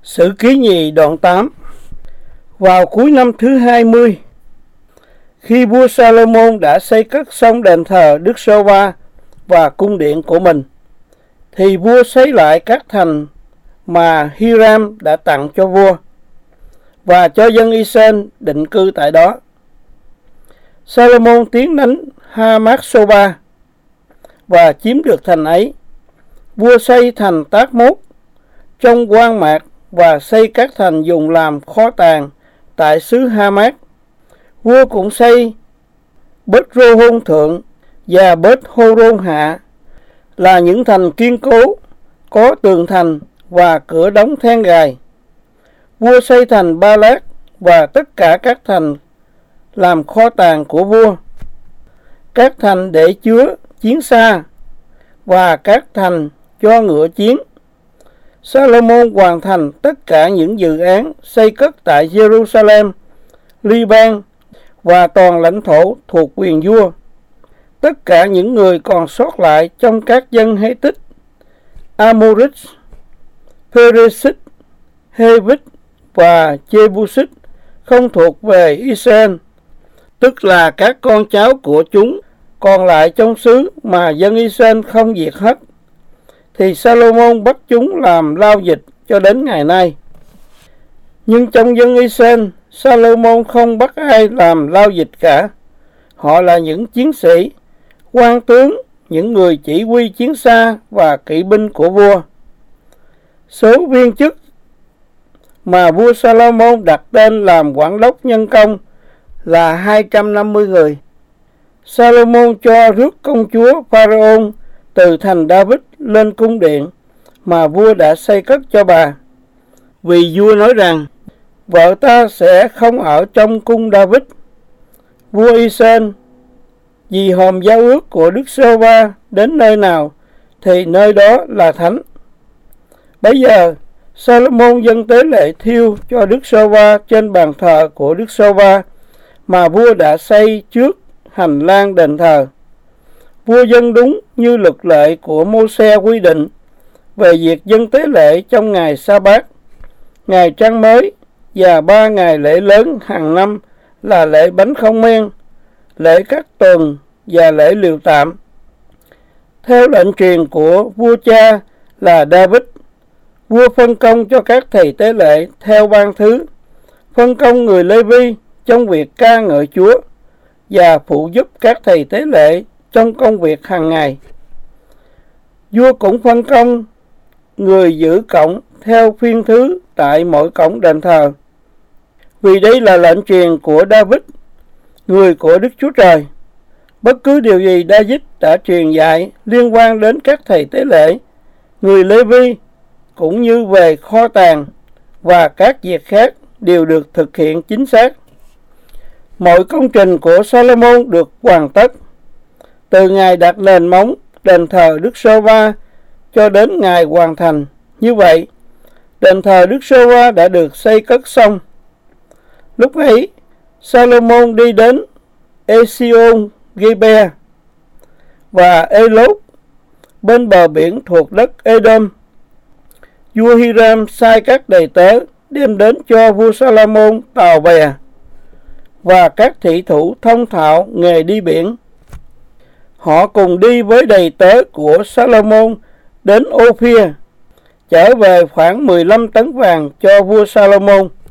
Sử ký nhì đoạn 8. Vào cuối năm thứ 20, khi vua Salomon đã xây cất xong đền thờ Đức Sô-va và cung điện của mình, thì vua xây lại các thành mà Hiram đã tặng cho vua và cho dân Israel định cư tại đó. Salomon tiến đánh Hamath-soba và chiếm được thành ấy. Vua xây thành Tác Mốt trong Hoang Mạc và xây các thành dùng làm kho tàng tại xứ Hamath. Vua cũng xây Bết-rô-hôn thượng và Bết-hô-rôn hạ là những thành kiên cố, có tường thành và cửa đóng then gài. Vua xây thành Ba Lát và tất cả các thành làm kho tàng của vua, các thành để chứa chiến xa và các thành cho ngựa chiến. Salomon hoàn thành tất cả những dự án xây cất tại Jerusalem, Liban và toàn lãnh thổ thuộc quyền vua. Tất cả những người còn sót lại trong các dân Hê-tích, Amorit, Pê-rê-xít, Hê-vít và Chê-bu-xít không thuộc về Israel, tức là các con cháu của chúng còn lại trong xứ mà dân Israel không diệt hết, thì Salomon bắt chúng làm lao dịch cho đến ngày nay. Nhưng trong dân Israel, Salomon không bắt ai làm lao dịch cả. Họ là những chiến sĩ, quan tướng, những người chỉ huy chiến xa và kỵ binh của vua. Số viên chức mà vua Salomon đặt tên làm quản đốc nhân công là 250 người. Salomon cho rước công chúa Pharaon từ thành David lên cung điện mà vua đã xây cất cho bà. Vì vua nói rằng, vợ ta sẽ không ở trong cung David, vua Israel, vì hòm giao ước của Đức Sô-va đến nơi nào thì nơi đó là thánh. Bấy giờ Salomon dâng tế lễ thiêu cho Đức Sô-va trên bàn thờ của Đức Sô-va mà vua đã xây trước hành lang đền thờ. Vua dâng đúng như luật lệ của Mô-se quy định về việc dâng tế lễ trong ngày Sa-bát, ngày Trăng mới và 3 ngày lễ lớn hàng năm là lễ bánh không men, lễ các tuần và lễ liều tạm. Theo lệnh truyền của vua cha là David, vua phân công cho các thầy tế lễ theo ban thứ, phân công người Lê-vi trong việc ca ngợi Chúa và phụ giúp các thầy tế lễ trong công việc hàng ngày. Vua cũng phân công người giữ cổng theo phiên thứ tại mỗi cổng đền thờ, vì đây là lệnh truyền của David, người của Đức Chúa Trời. Bất cứ điều gì David đã truyền dạy liên quan đến các thầy tế lễ, người Lê-vi, cũng như về kho tàng và các việc khác đều được thực hiện chính xác. Mọi công trình của Salomon được hoàn tất, từ ngày đặt nền móng đền thờ Đức Sô-va cho đến ngày hoàn thành. Như vậy, đền thờ Đức Sô-va đã được xây cất xong. Lúc ấy, Salomon đi đến Esion-gibe và Elốt bên bờ biển thuộc đất Edom. Vua Hiram sai các đầy tớ đem đến cho vua Salomon tàu bè và các thị thủ thông thạo nghề đi biển. Họ cùng đi với đầy tớ của Salomon đến Ophir, chở về khoảng 15 tấn vàng cho vua Salomon.